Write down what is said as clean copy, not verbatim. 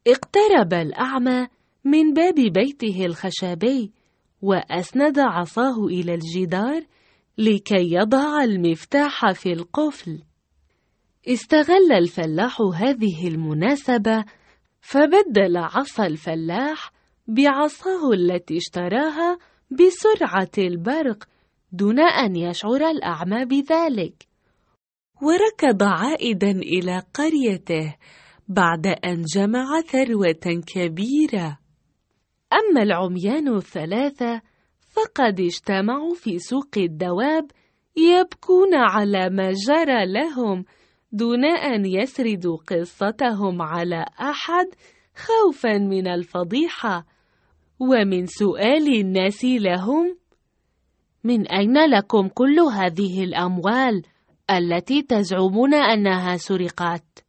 اقترب الأعمى من باب بيته الخشبي وأسند عصاه إلى الجدار لكي يضع المفتاح في القفل. استغل الفلاح هذه المناسبة فبدل عصا الفلاح بعصاه التي اشتراها بسرعة البرق دون أن يشعر الأعمى بذلك، وركض عائدا إلى قريته بعد أن جمع ثروة كبيرة. أما العميان الثلاثة فقد اجتمعوا في سوق الدواب يبكون على ما جرى لهم دون أن يسردوا قصتهم على أحد خوفا من الفضيحة ومن سؤال الناس لهم: من أين لكم كل هذه الأموال التي تزعمون أنها سرقت؟